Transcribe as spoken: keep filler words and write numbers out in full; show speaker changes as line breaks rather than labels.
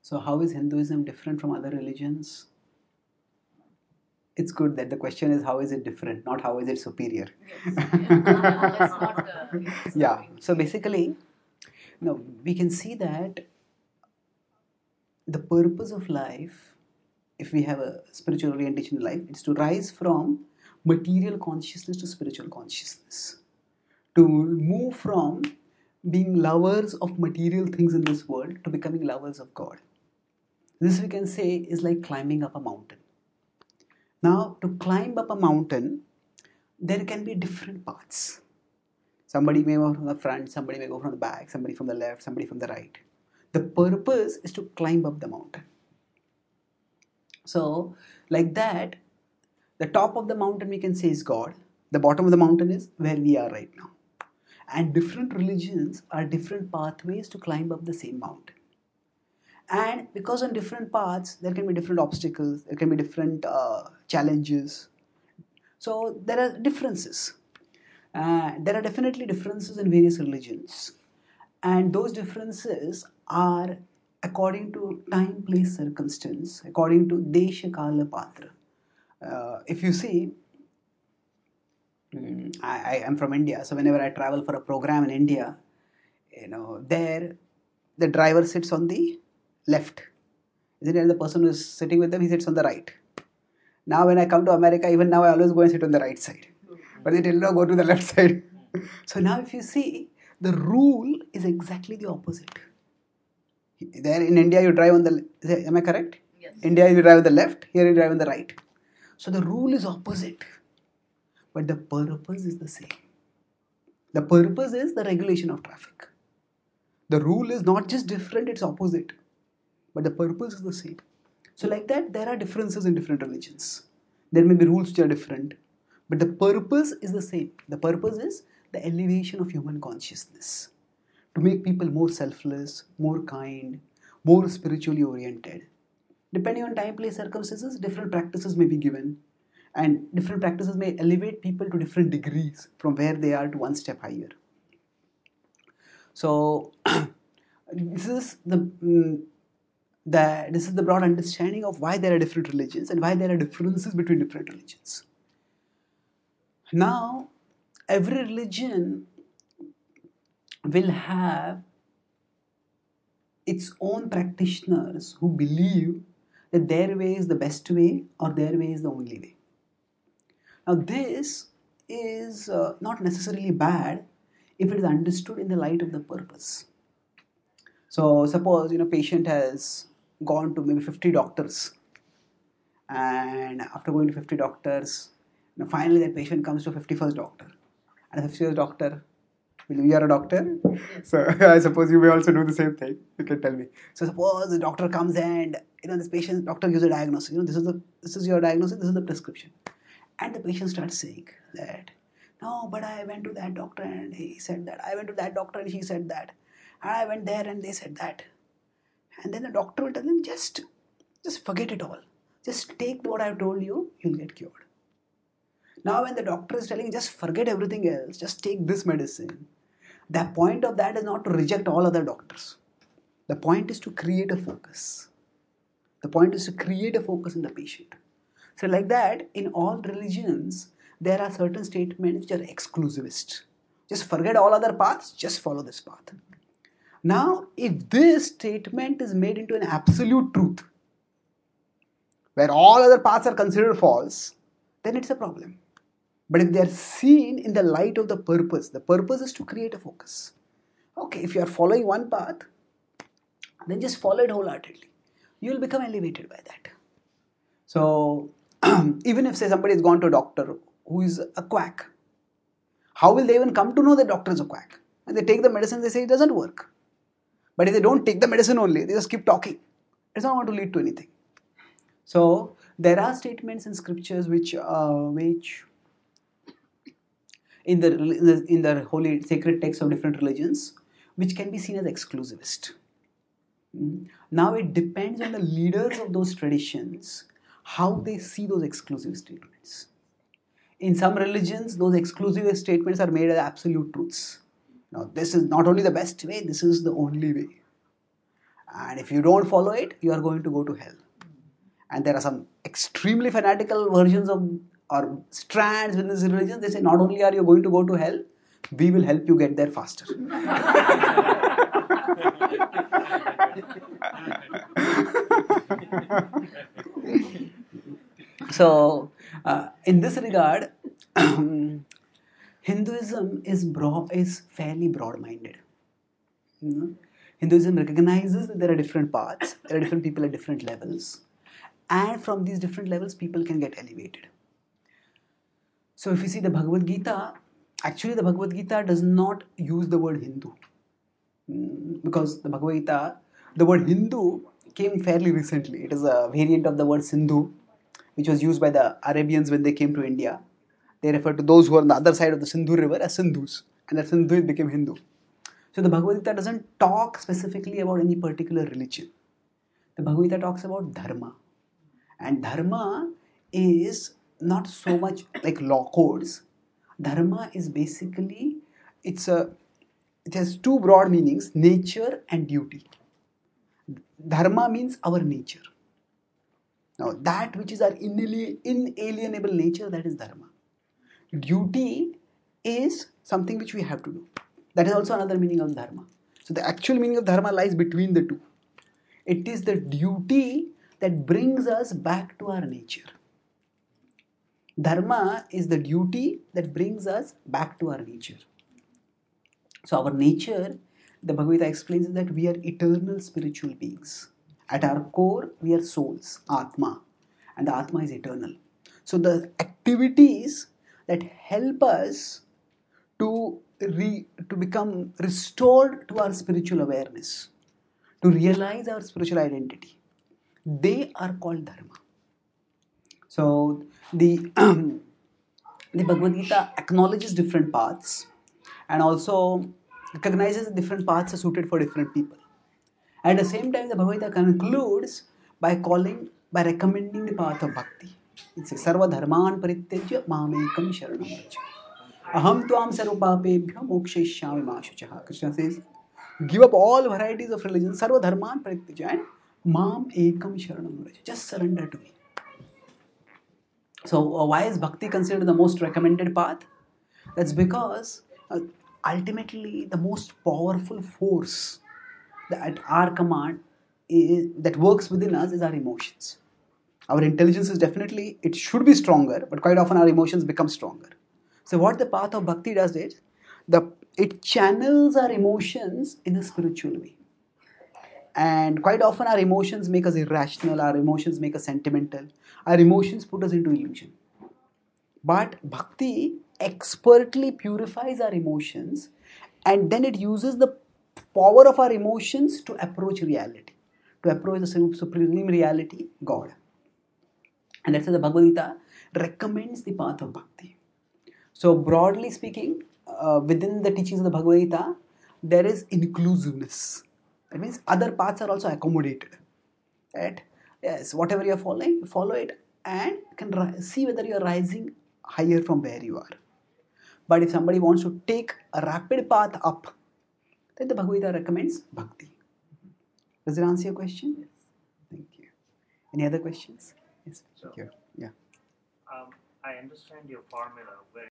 So how is Hinduism different from other religions? It's good that the question is how is it different, not how is it superior.
Yes. Yeah. Let's not. Uh, yes,
Yeah. So basically, no, we can see that the purpose of life, if we have a spiritual orientation in life, it's to rise from material consciousness to spiritual consciousness. To move from being lovers of material things in this world to becoming lovers of God. This we can say is like climbing up a mountain. Now, to climb up a mountain, there can be different paths. Somebody may go from the front, somebody may go from the back, somebody from the left, somebody from the right. The purpose is to climb up the mountain. So, like that, the top of the mountain we can say is God. The bottom of the mountain is where we are right now. And different religions are different pathways to climb up the same mountain. And because on different paths, there can be different obstacles, there can be different uh, challenges. So there are differences. Uh, there are definitely differences in various religions. And those differences are according to time, place, circumstance, according to Desha Kala Patra. Uh, if you see, mm, I, I am from India, so whenever I travel for a program in India, you know, there the driver sits on the left. Isn't it? The person who is sitting with them, he sits on the right. Now, when I come to America, even now I always go and sit on the right side, but they tell me no, go to the left side. So now, if you see, the rule is exactly the opposite. There in India, you drive on the. Am I correct?
Yes.
India, you drive on the left. Here, you drive on the right. So the rule is opposite, but the purpose is the same. The purpose is the regulation of traffic. The rule is not just different; it's opposite, but the purpose is the same. So, like that, there are differences in different religions. There may be rules which are different, but the purpose is the same. The purpose is the elevation of human consciousness to make people more selfless, more kind, more spiritually oriented. Depending on time, place, circumstances, different practices may be given, and different practices may elevate people to different degrees from where they are to one step higher. So, this is the mm, that this is the broad understanding of why there are different religions and why there are differences between different religions. Now, every religion will have its own practitioners who believe that their way is the best way or their way is the only way. Now, this is uh, not necessarily bad if it is understood in the light of the purpose. So, suppose you know patient has gone to maybe fifty doctors, and after going to fifty doctors, you know, finally that patient comes to fifty-first doctor, and the fifty-first doctor, will you are a doctor?
Yes.
So I suppose you may also do the same thing. You can tell me. So suppose the doctor comes and you know this patient doctor gives a diagnosis. You know this is the this is your diagnosis. This is the prescription, and the patient starts saying that no, but I went to that doctor and he said that. I went to that doctor and he said that. And I went there and they said that. And then the doctor will tell him just just forget it all. Just take what I've told you, you'll get cured. Now, when the doctor is telling just forget everything else, just take this medicine, the point of that is not to reject all other doctors. The point is to create a focus. The point is to create a focus in the patient. So, like that, in all religions, there are certain statements which are exclusivist. Just forget all other paths, just follow this path. Now, if this statement is made into an absolute truth, where all other paths are considered false, then it's a problem. But if they are seen in the light of the purpose, the purpose is to create a focus. Okay, if you are following one path, then just follow it wholeheartedly. You will become elevated by that. So, even if say somebody has gone to a doctor who is a quack, how will they even come to know that doctor is a quack? And they take the medicine, they say it doesn't work. But if they don't take the medicine only, they just keep talking. It's not going to lead to anything. So there are statements in scriptures which, uh, which in the in the holy sacred texts of different religions, which can be seen as exclusivist. Now it depends on the leaders of those traditions how they see those exclusive statements. In some religions, those exclusive statements are made as absolute truths. Now, this is not only the best way, this is the only way. And if you don't follow it, you are going to go to hell. And there are some extremely fanatical versions of or strands within this religion. They say not only are you going to go to hell, we will help you get there faster. So, uh, in this regard, Hinduism is broad, is fairly broad-minded. You know? Hinduism recognizes that there are different paths, there are different people at different levels, and from these different levels, people can get elevated. So, if you see the Bhagavad Gita, actually, the Bhagavad Gita does not use the word Hindu. Mm, because the Bhagavad Gita, the word Hindu came fairly recently. It is a variant of the word Sindhu, which was used by the Arabians when they came to India. They referred to those who are on the other side of the Sindhu river as Sindhus, and that Sindhu became Hindu. So the Bhagavad Gita doesn't talk specifically about any particular religion. The Bhagavad Gita talks about dharma, and dharma is not so much like law codes. Dharma is basically it's a it has two broad meanings: nature and duty. Dharma means our nature. Now, that which is our inalienable nature, that is dharma. Duty is something which we have to do. That is also another meaning of dharma. So, the actual meaning of dharma lies between the two. It is the duty that brings us back to our nature. Dharma is the duty that brings us back to our nature. So, our nature, the Bhagavad Gita explains that we are eternal spiritual beings. At our core, we are souls, Atma, and the Atma is eternal. So, the activities that help us to re, to become restored to our spiritual awareness, to realize our spiritual identity, they are called dharma. So, the the Bhagavad Gita acknowledges different paths and also recognizes that different paths are suited for different people. At the same time, the Bhagavad Gita concludes by calling, by recommending the path of bhakti. It says, Sarva dharman parityajya mamekam sharanam vraja. Aham tvam sarva papebhyo mokshayishyami ma shuchaha. Krishna says, give up all varieties of religion, sarva dharman parityajya, and mam ekam sharanam vraja. Just surrender to me. So, uh, why is bhakti considered the most recommended path? That's because uh, ultimately the most powerful force that at our command is, that works within us is our emotions. Our intelligence is definitely, it should be stronger, but quite often our emotions become stronger. So what the path of bhakti does is, the, it channels our emotions in a spiritual way. And quite often our emotions make us irrational, our emotions make us sentimental, our emotions put us into illusion. But bhakti expertly purifies our emotions, and then it uses the power of our emotions to approach reality, to approach the supreme reality, God. And that's why the Bhagavad Gita recommends the path of bhakti. So broadly speaking, uh, within the teachings of the Bhagavad Gita, there is inclusiveness. That means other paths are also accommodated. Right? Yes, whatever you are following, follow it and can ri- see whether you are rising higher from where you are. But if somebody wants to take a rapid path up, then the Bhagavad Gita recommends bhakti. Does it answer your question? Yes. Thank you. Any other questions? Yes.
So,
Thank you. Yeah.
um, I understand your formula where